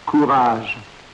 Courage.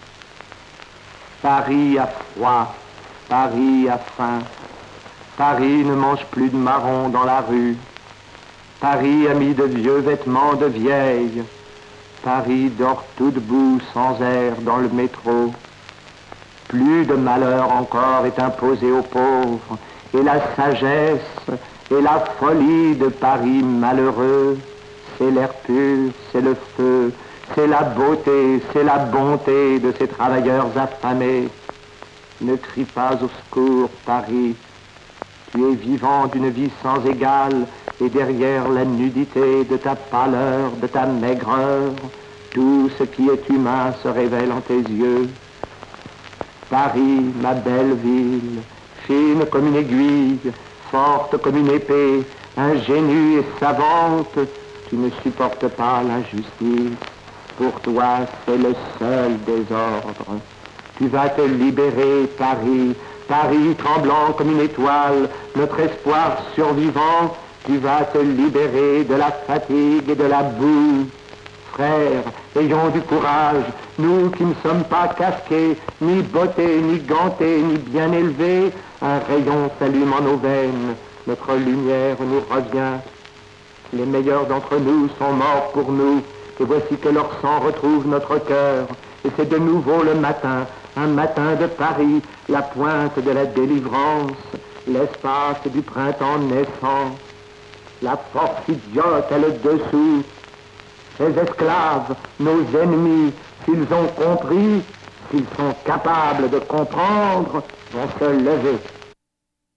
Paris a froid, Paris a faim, Paris ne mange plus de marrons dans la rue, Paris a mis de vieux vêtements de vieilles, Paris dort tout debout sans air dans le métro. Plus de malheur encore est imposé aux pauvres, et la sagesse et la folie de Paris malheureux, c'est l'air pur, c'est le feu, c'est la beauté, c'est la bonté de ces travailleurs affamés. Ne crie pas au secours, Paris. Tu es vivant d'une vie sans égale, et derrière la nudité de ta pâleur, de ta maigreur, tout ce qui est humain se révèle en tes yeux. Paris, ma belle ville, fine comme une aiguille, forte comme une épée, ingénue et savante, tu ne supportes pas l'injustice. Pour toi, c'est le seul désordre. Tu vas te libérer, Paris, Paris tremblant comme une étoile, notre espoir survivant, tu vas te libérer de la fatigue et de la boue. Frères, ayons du courage, nous qui ne sommes pas casqués, ni bottés, ni gantés, ni bien élevés, un rayon s'allume en nos veines, notre lumière nous revient. Les meilleurs d'entre nous sont morts pour nous, et voici que leur sang retrouve notre cœur. Et c'est de nouveau le matin, un matin de Paris, la pointe de la délivrance, l'espace du printemps naissant. La force idiote est le dessous. Ces esclaves, nos ennemis, s'ils ont compris, s'ils sont capables de comprendre, vont se lever.